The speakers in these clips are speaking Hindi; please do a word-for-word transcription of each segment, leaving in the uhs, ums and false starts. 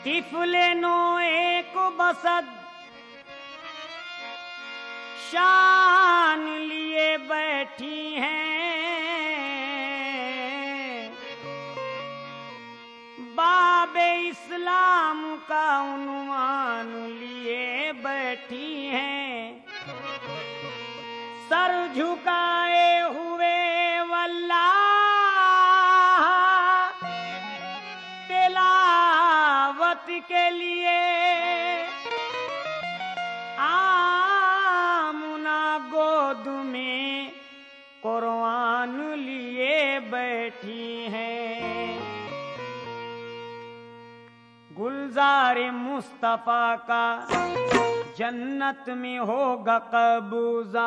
तिफले नो एक बसद शान लिए बैठी हैं, बाबे इस्लाम का उन्वान लिए बैठी हैं। सर झुकाए हुए वल्लाह तिलावत के लिए आमुना गोद में कुरान लिए बैठी हैं। गुलजार मुस्तफा का जन्नत में होगा कब्जा,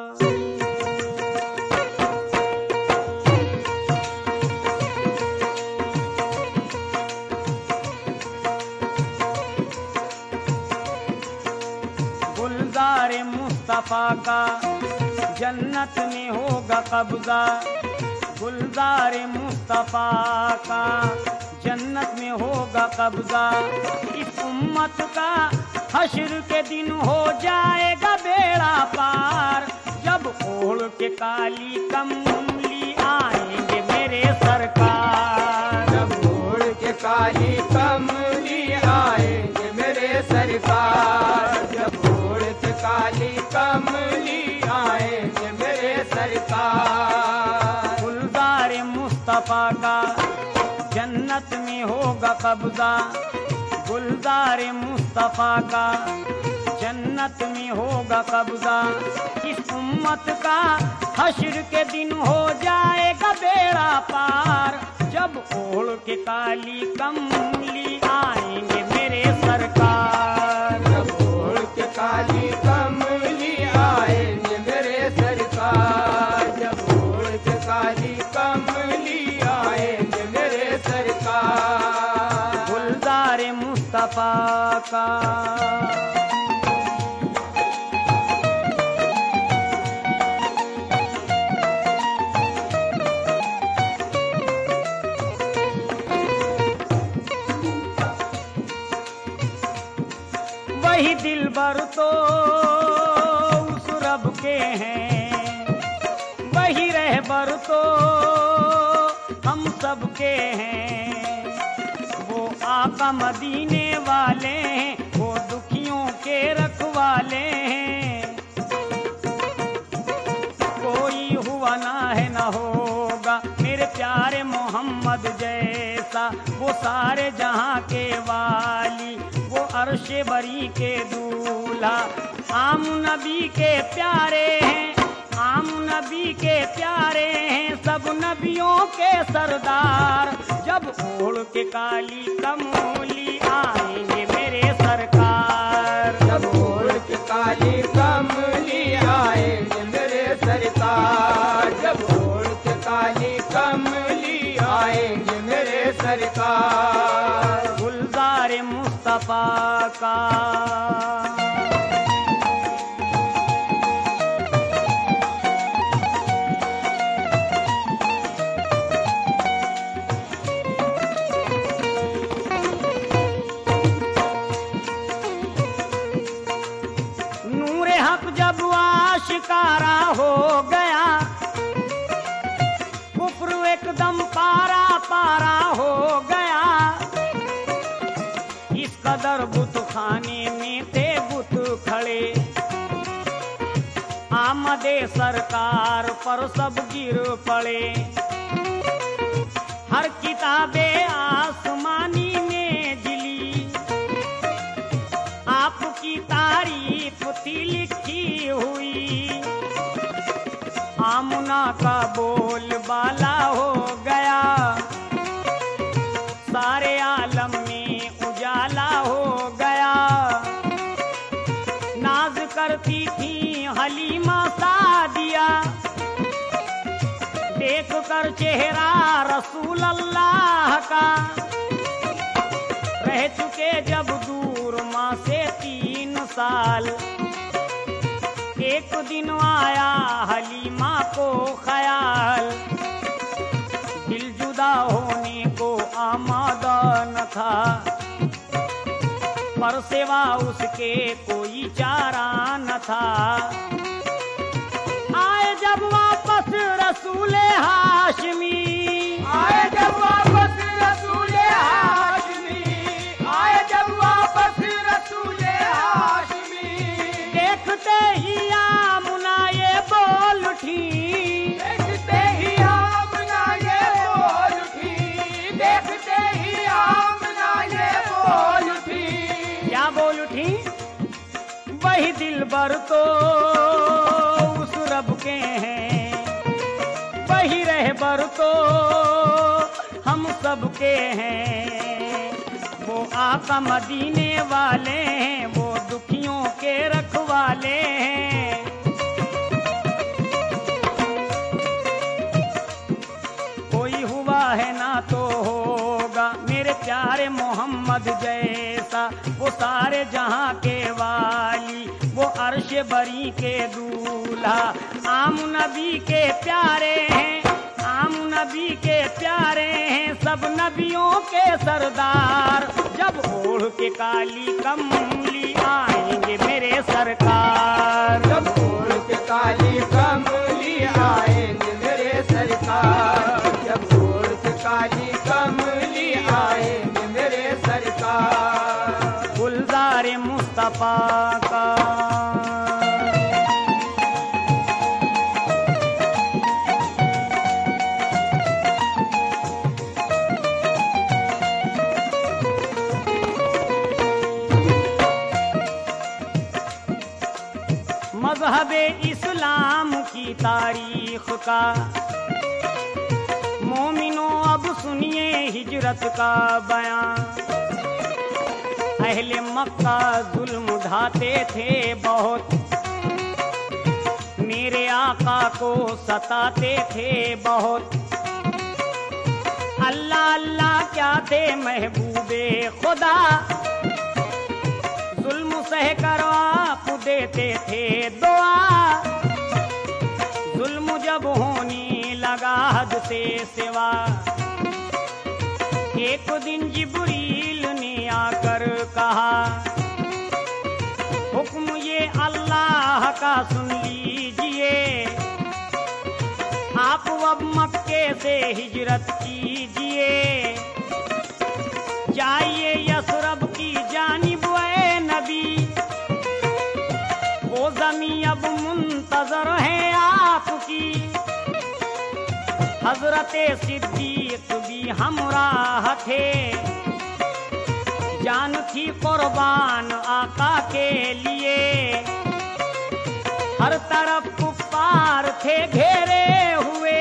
गुलजार मुस्तफा का जन्नत में होगा कब्जा, गुलजार मुस्तफा का जन्नत में होगा कब्जा। इस उम्मत का हश्र के दिन हो जाएगा बेड़ा पार, जब ओढ़ के काली कमली आएंगे मेरे सरकार, जब ओढ़ के काली कमली आएंगे मेरे सरकार, जब ओढ़ के काली कमली आएंगे मेरे सरकार। गुलजार मुस्तफा का जन्नत में होगा कब्जा, गुलजार मुस्तफा का जन्नत में होगा कब्जा। इस उम्मत का हश्र के दिन हो जाएगा बेड़ा पार, जब ओढ़ के काली कमली आएंगे मेरे सरकार, जब ओढ़ के काली कमली आएंगे मेरे सरकार, जब ओढ़ के काली कमली आएंगे मेरे सरकार। गुलजार मुस्तफा का वही दिलबर तो उस रब के हैं, वही रहबर तो हम सब के हैं। वो आका मदीने वाले हैं, वो दुखियों के रखवाले हैं। कोई हुआ ना है ना होगा मेरे प्यारे मोहम्मद जैसा, वो सारे जहां के वाली, वो अर्शे बरी के दूल्हा। आम नबी के प्यारे हैं, आम नबी के प्यारे हैं, सब नबियों के सरदार। जब ओढ़ के काली कमली आएंगे मेरे सरकार, जब ओढ़ के काली कमली आएंगे मेरे सरकार, जब ओढ़ के काली कमली आएंगे मेरे सरकार। गुलजार मुस्तफा का जब आशिकारा हो गया, कुफ्र एकदम पारा पारा हो गया। इस कदर बुत खाने में थे बुत खड़े, आमदे सरकार पर सब गिर पड़े। हर किताबे आसमानी में जिली, आपकी तारीफ थी लिखी हुई। आमुना का बोल बाला हो गया, सारे आलम में उजाला हो गया। नाज करती थी हलीमा सादिया, देख कर चेहरा रसूल अल्लाह का। रह चुके जब दूर माँ से तीन साल, एक दिन आया हलीमा को ख्याल। दिल जुदा होने को आमादा न था, पर सेवा उसके कोई चारा न था। आए जब वापस रसूले हाशमी, आए जब वापस रसूले हाशमी, आए जब वापस रसूले हाशमी, देखते ही आमुना ये बोल उठी, देखते ही आमना ये बोल उठी, देखते ही आमना ये बोल उठी। क्या बोल उठी? वही दिलबर तो उस रब के हैं, वही रहबर तो हम सब के हैं। वो आका मदीने वाले हैं, वो दुखियों के रखवाले हैं। कोई हुआ है ना तो होगा मेरे प्यारे मोहम्मद जैसा, वो सारे जहां के वाली, वो अर्श बरी के दूल्हा। आम नबी के प्यारे हैं, आम नबी के प्यारे हैं, सब नबियों के सरदार। जब ओढ़ के काली कमली आएंगे मेरे सरकार, जब ओढ़ के काली कमली आएंगे मेरे सरकार, जब ओढ़ के काली कमली आएंगे मेरे सरकार। गुलजार मुस्तफा का मज़हबे इस्लाम की तारीख का, मोमिनो अब सुनिए हिजरत का बयान। अहले मक्का जुल्म ढाते थे बहुत, मेरे आका को सताते थे बहुत। अल्लाह अल्लाह क्या थे महबूबे खुदा, जुल्म सह कर आप देते थे दुआ। जुल्म जब होने लगा हद से सिवा, एक दिन जिब्रील ने आकर कहा, हुक्म ये अल्लाह का सुन लीजिए, आप अब मक्के से हिजरत कीजिए, जाइए यसरब की जानिब ए नबी, वो ज़मीं अब मुंतजर है आपकी। हजरते सिद्दीक भी हमराह थे, जान थी कुर्बान आका के लिए। हर तरफ कुफ्फार थे घेरे हुए,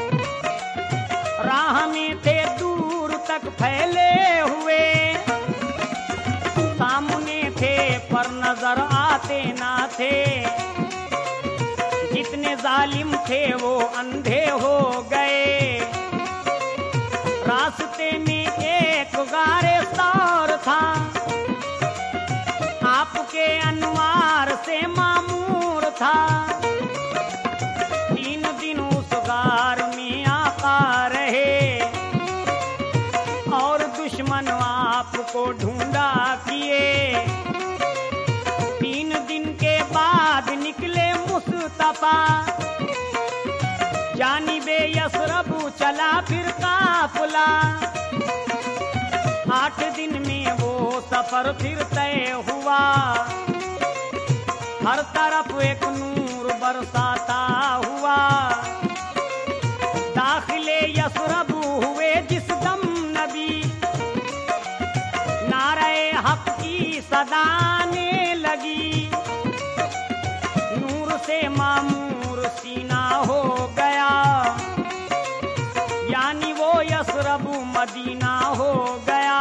राह में थे दूर तक फैले हुए। सामने थे पर नजर आते ना थे, जितने जालिम थे वो अंधे हो गए। रास्ते में एक गारे सौर था, आपके अनवार से मामूर था। तीन दिन उस गार में आका रहे, और दुश्मन आपको ढूंढा किए। तीन दिन के बाद निकले मुस्तफा, जानिबे यसरब चला फिर काफिला। आठ दिन में वो सफर फिर तय हुआ, हर तरफ एक नूर बरसाता हुआ। दाखिले यसरब हुए जिस दम नबी, नारे हक की सदाने लगी। नूर से मामूर सीना हो गया, यानी वो यसरब मदीना हो गया।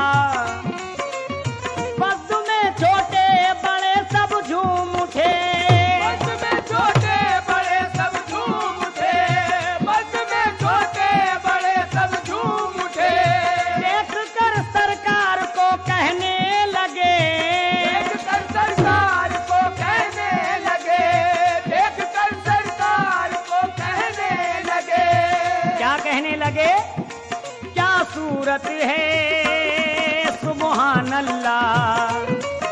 बस में छोटे बड़े सब झूम उठे, बस में छोटे बड़े सब झूम उठे, बस में छोटे बड़े सब झूम उठे। देख कर सरकार को कहने लगे, देख कर सरकार को कहने लगे, देख कर सरकार को कहने लगे। क्या कहने लगे? क्या सूरत है सुबहान अल्लाह,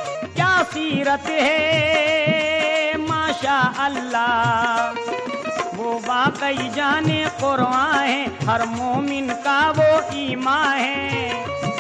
सीरत है माशा अल्लाह, वो वाकई जाने कुरान है, हर मोमिन का वो ईमान है।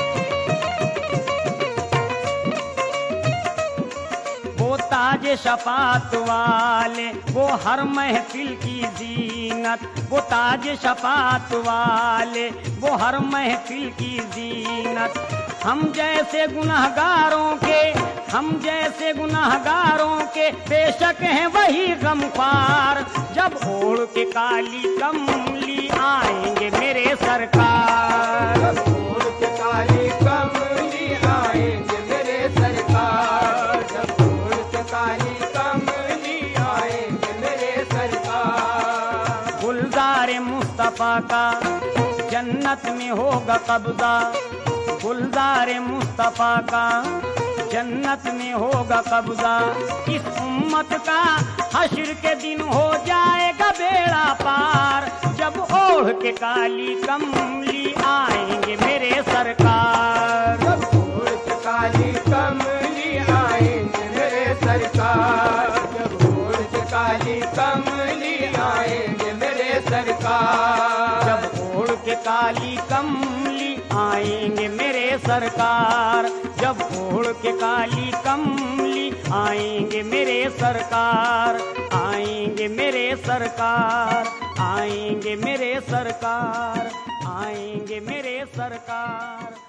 वो ताज शफात वाले, वो हर महफिल की जीनत, वो ताज शफात वाले, वो हर महफिल की जीनत। हम जैसे गुनहगारों के, हम जैसे गुनहगारों के बेशक हैं वही गमख्वार, जब ओढ़ के काली कमली आएंगे मेरे सरकार। जब ओढ़ के काली कमली आएंगे मेरे सरकार, जब ओढ़ के काली कमली आएंगे मेरे सरकार। गुलजार मुस्तफा का जन्नत में होगा कब्जा, गुलजार मुस्तफा का जन्नत में होगा कब्जा। इस उम्मत का हश्र के दिन हो जाएगा बेड़ा पार, जब ओढ़ के काली कमली आएंगे मेरे सरकार। जब ओढ़ के काली कमली आएंगे मेरे सरकार, जब ओढ़ के काली कमली आएंगे मेरे सरकार। जब ओढ़ के काली कमली आएंगे मेरे सरकार, जब ओढ़ के काली कमली आएंगे मेरे सरकार, आएंगे मेरे सरकार, आएंगे मेरे सरकार, आएंगे मेरे सरकार।